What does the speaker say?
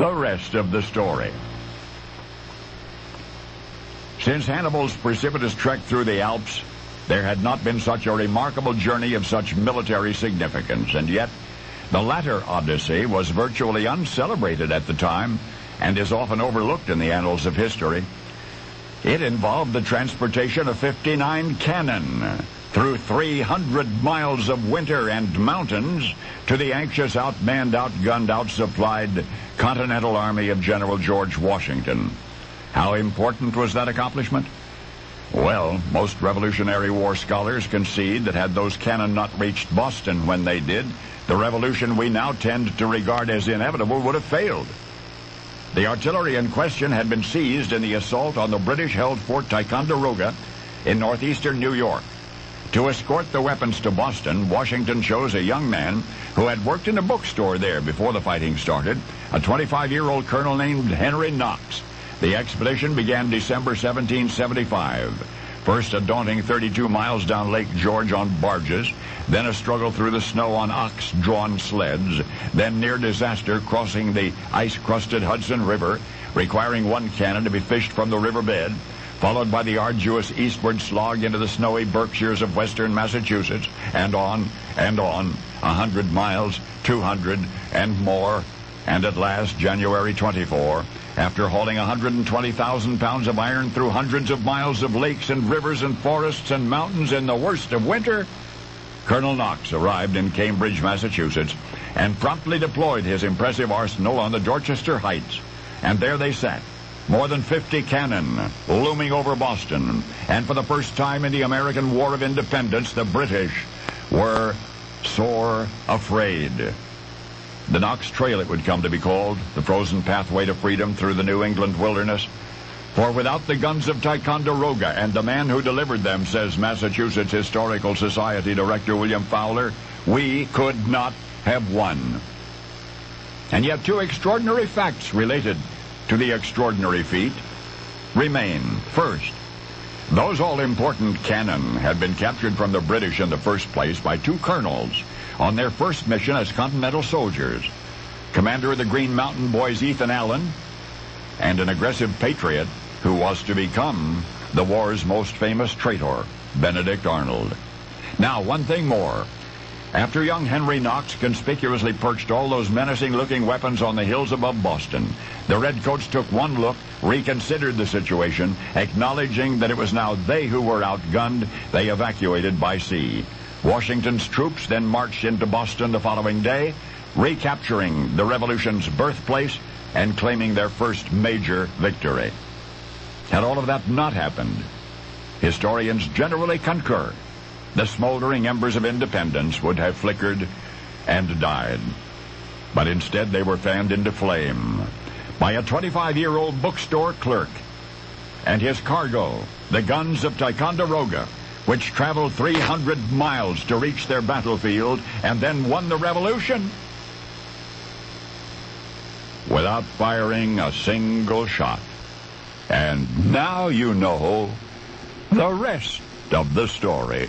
the rest of the story. Since Hannibal's precipitous trek through the Alps, there had not been such a remarkable journey of such military significance, and yet the latter Odyssey was virtually uncelebrated at the time and is often overlooked in the annals of history. It involved the transportation of 59 cannon through 300 miles of winter and mountains to the anxious, outmanned, outgunned, outsupplied Continental Army of General George Washington. How important was that accomplishment? Well, most Revolutionary War scholars concede that had those cannon not reached Boston when they did, the revolution we now tend to regard as inevitable would have failed. The artillery in question had been seized in the assault on the British-held Fort Ticonderoga in northeastern New York. To escort the weapons to Boston, Washington chose a young man who had worked in a bookstore there before the fighting started, a 25-year-old colonel named Henry Knox. The expedition began December 1775. First a daunting 32 miles down Lake George on barges, then a struggle through the snow on ox-drawn sleds, then near disaster crossing the ice-crusted Hudson River, requiring one cannon to be fished from the riverbed, followed by the arduous eastward slog into the snowy Berkshires of western Massachusetts, and on, 100 miles, 200, and more, and at last, January 24, after hauling 120,000 pounds of iron through hundreds of miles of lakes and rivers and forests and mountains in the worst of winter, Colonel Knox arrived in Cambridge, Massachusetts, and promptly deployed his impressive arsenal on the Dorchester Heights. And there they sat, more than 50 cannon looming over Boston, and for the first time in the American War of Independence, the British were sore afraid. The Knox Trail it would come to be called, the frozen pathway to freedom through the New England wilderness. For without the guns of Ticonderoga and the man who delivered them, says Massachusetts Historical Society Director William Fowler, we could not have won. And yet two extraordinary facts related to the extraordinary feat remain. First, those all-important cannon had been captured from the British in the first place by two colonels on their first mission as Continental soldiers. Commander of the Green Mountain Boys, Ethan Allen, and an aggressive patriot who was to become the war's most famous traitor, Benedict Arnold. Now, one thing more. After young Henry Knox conspicuously perched all those menacing-looking weapons on the hills above Boston, the Redcoats took one look, reconsidered the situation, acknowledging that it was now they who were outgunned. They evacuated by sea. Washington's troops then marched into Boston the following day, recapturing the Revolution's birthplace and claiming their first major victory. Had all of that not happened, historians generally concur, the smoldering embers of independence would have flickered and died. But instead they were fanned into flame by a 25-year-old bookstore clerk and his cargo, the guns of Ticonderoga, which traveled 300 miles to reach their battlefield and then won the Revolution without firing a single shot. And now you know the rest of the story.